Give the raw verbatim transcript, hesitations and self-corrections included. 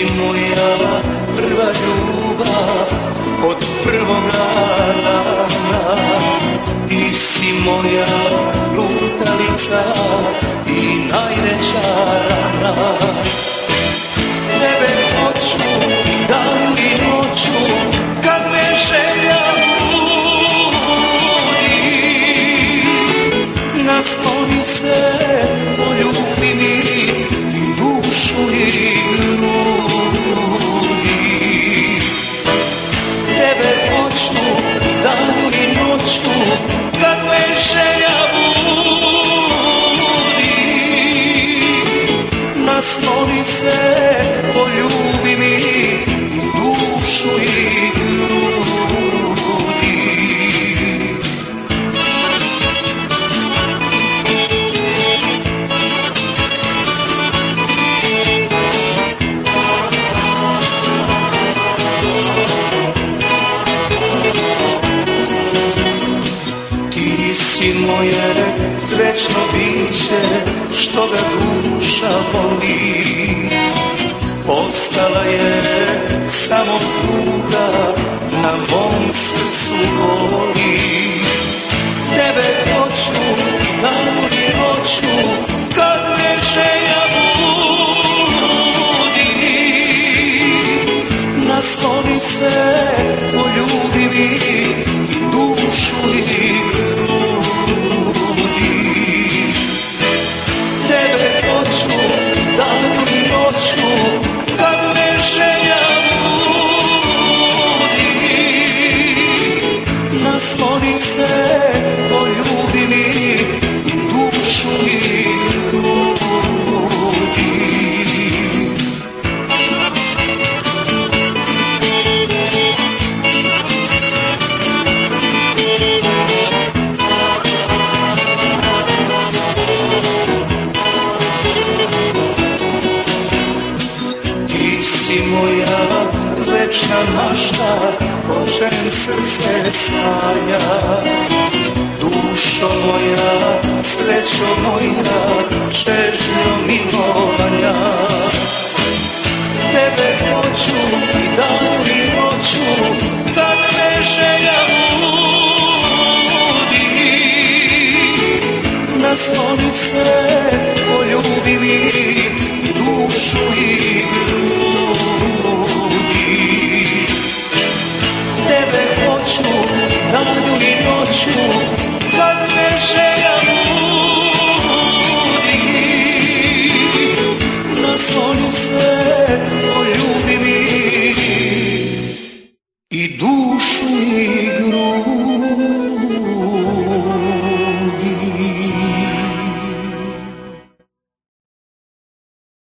si moja prva ljubav od prvoga dana. Ti si moja lutalica i najveća rana. Tebe hoću i dan i noću, kad me želja budi. Nasloni se, poljubi mi i dušu i grudi. Tebe hoću dan i noću, kad me želja budi. Nasloni se, poljubi mi i dušu i grudi. Ti si moje srećno biće, što ga duša voli. Ostala je samo tuga, na mom srcu boli. Tebe hoću dan i noću, kad me želja budi. Nasloni se, poljubi mi i dušu i grudi. Tebe hoću dan i noću, kad me želja budi. Nasloni se, poljubi mi i dušu i grudi. Moja večna mašta, o čem srce sanja. Dušo moja, srećo moja, čežnjo milovanja. Tebe hoću i dan i noću, kad me želja budi. Nasloni se, poljubi mi i dušu i grudi. Tebe hoću danju i noću,